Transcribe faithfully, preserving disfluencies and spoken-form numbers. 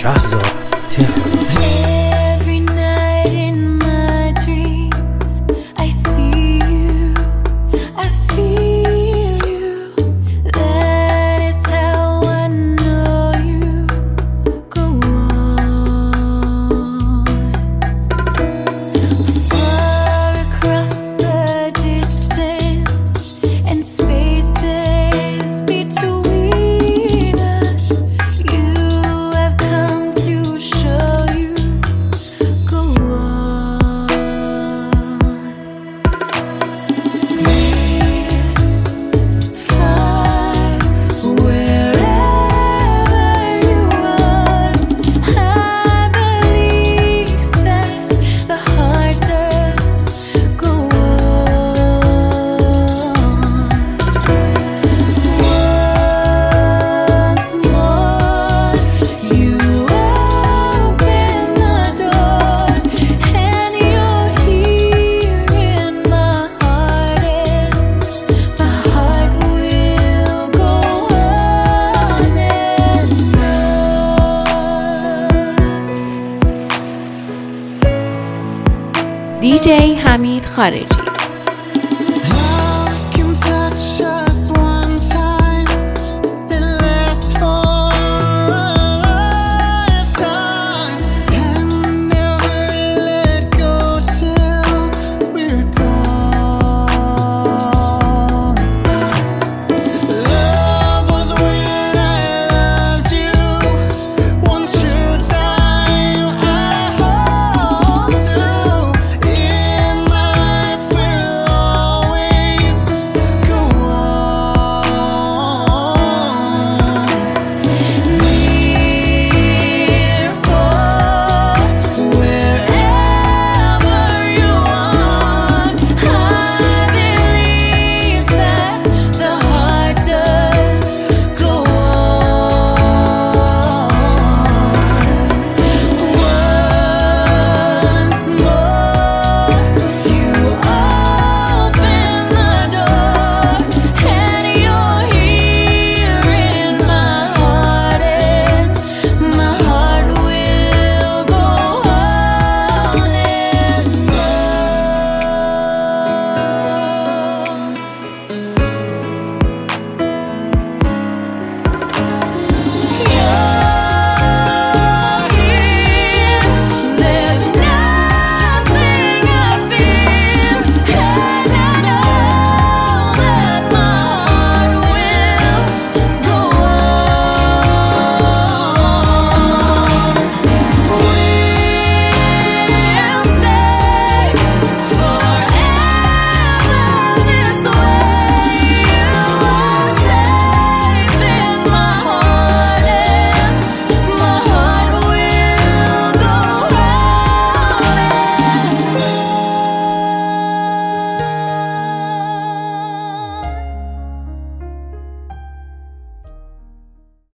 شهرزاد تهران. Every night in my dreams I see you, I feel you. That is how I know you. Go on. Far across the distance and spaces between us, you have come to show you. Go on. Far, wherever you are, I believe that the heart does go on. Once more, you open the door, and you're here in my heart, and my heart will go on and on. دی جی حمید خارجی.